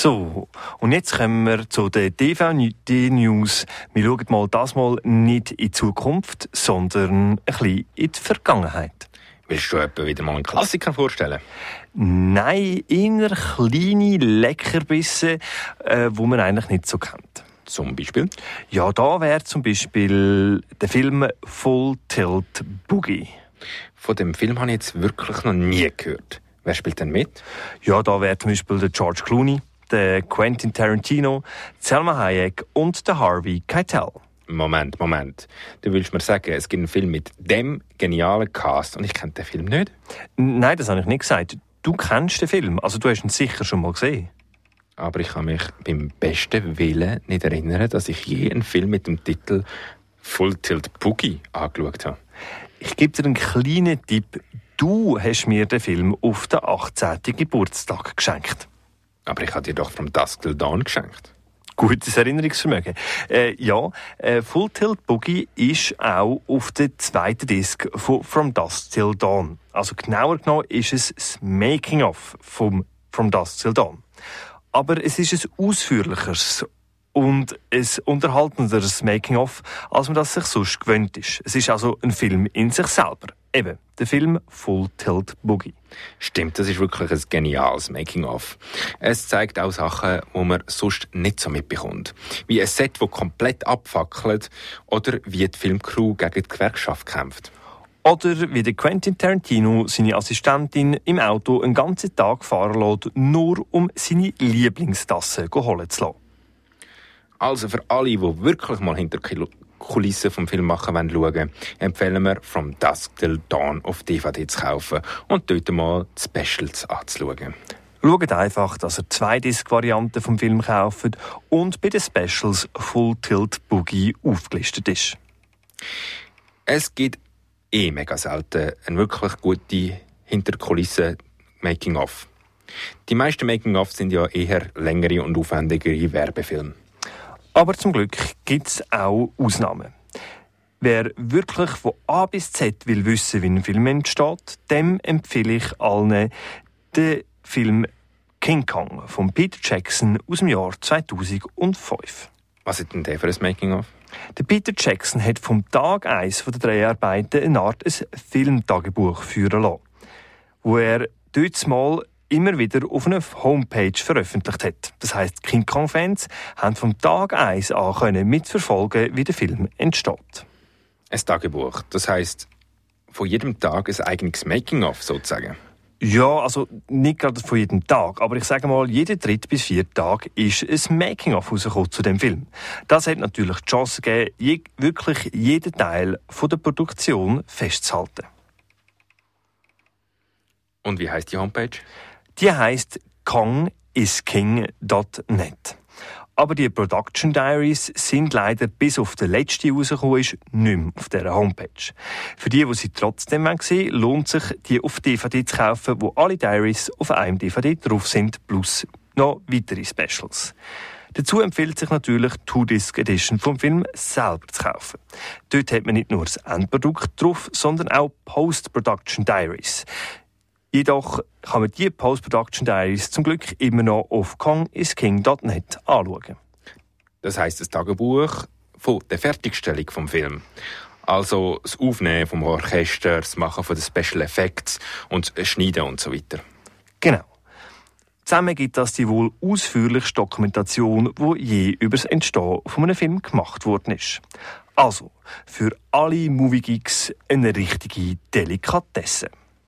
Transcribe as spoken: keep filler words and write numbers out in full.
So, und jetzt kommen wir zu den D V D-News. Wir schauen mal das mal nicht in die Zukunft, sondern ein bisschen in die Vergangenheit. Willst du etwa wieder mal einen Klassiker vorstellen? Nein, eher kleine Leckerbisse, äh, die man eigentlich nicht so kennt. Zum Beispiel? Ja, da wäre zum Beispiel der Film Full Tilt Boogie. Von dem Film habe ich jetzt wirklich noch nie gehört. Wer spielt denn mit? Ja, da wäre zum Beispiel der George Clooney, der Quentin Tarantino, Salma Hayek und der Harvey Keitel. Moment, Moment. Du willst mir sagen, es gibt einen Film mit dem genialen Cast und ich kenne den Film nicht? Nein, das habe ich nicht gesagt. Du kennst den Film, also du hast ihn sicher schon mal gesehen. Aber ich kann mich beim besten Willen nicht erinnern, dass ich je einen Film mit dem Titel Full Tilt Boogie angeschaut habe. Ich gebe dir einen kleinen Tipp. Du hast mir den Film auf den achtzehnten Geburtstag geschenkt. Aber ich habe dir doch From Dusk Till Dawn geschenkt. Gutes Erinnerungsvermögen. Äh, ja, äh, Full Tilt Boogie ist auch auf der zweiten Disc von From Dusk Till Dawn. Also genauer genommen ist es das Making-of vom From Dusk Till Dawn. Aber es ist ein ausführlicheres und ein unterhaltenderes Making-of, als man das sich sonst gewöhnt ist. Es ist also ein Film in sich selber. Eben, der Film Full Tilt Boogie. Stimmt, das ist wirklich ein geniales Making-of. Es zeigt auch Sachen, die man sonst nicht so mitbekommt. Wie ein Set, das komplett abfackelt oder wie die Filmcrew gegen die Gewerkschaft kämpft. Oder wie der Quentin Tarantino seine Assistentin im Auto einen ganzen Tag fahren lässt, nur um seine Lieblingstasse holen zu lassen. Also für alle, die wirklich mal hinter die Kulissen vom Film machen schauen wollen, empfehlen wir From Dusk Till Dawn auf D V D zu kaufen und dort mal die Specials anzuschauen. Schaut einfach, dass ihr zwei Disc-Varianten vom Film kauft und bei den Specials Full Tilt Boogie aufgelistet ist. Es gibt eh mega selten eine wirklich gute Hinterkulissen-Making-of. Die meisten Making-of sind ja eher längere und aufwendigere Werbefilme. Aber zum Glück gibt es auch Ausnahmen. Wer wirklich von A bis Z will wissen, wie ein Film entsteht, dem empfehle ich allen den Film King Kong von Peter Jackson aus dem Jahr zweitausendfünf. Was ist denn der für ein Making-of? Der Peter Jackson hat vom Tag eins der Dreharbeiten eine Art ein Filmtagebuch führen lassen, wo er dort mal immer wieder auf einer Homepage veröffentlicht hat. Das heisst, King Kong-Fans haben vom Tag eins an können mitverfolgen, wie der Film entsteht. Ein Tagebuch, das heisst, von jedem Tag ein eigenes Making-of sozusagen? Ja, also nicht gerade von jedem Tag, aber ich sage mal, jeden dritten bis vierten Tag ist ein Making-of rausgekommen zu dem Film. Das hat natürlich die Chance gegeben, je, wirklich jeden Teil von der Produktion festzuhalten. Und wie heisst die Homepage? Die heisst kong is king dot net. Aber die Production Diaries sind leider bis auf den letzten rausgekommen ist, nicht mehr auf dieser Homepage. Für die, die sie trotzdem sehen wollen, lohnt sich, die auf D V D zu kaufen, wo alle Diaries auf einem D V D drauf sind, plus noch weitere Specials. Dazu empfiehlt sich natürlich die Two-Disc Edition vom Film selber zu kaufen. Dort hat man nicht nur das Endprodukt drauf, sondern auch Post-Production Diaries. Jedoch kann man die Post-Production Diaries zum Glück immer noch auf kong is king dot net anschauen. Das heisst, das Tagebuch von der Fertigstellung vom Film. Also das Aufnehmen vom Orchester, das Machen von den Special Effects und das Schneiden und so weiter. Genau. Zusammen gibt das die wohl ausführlichste Dokumentation, die je über das Entstehen von einem Film gemacht worden ist. Also, für alle Movie-Geeks eine richtige Delikatesse.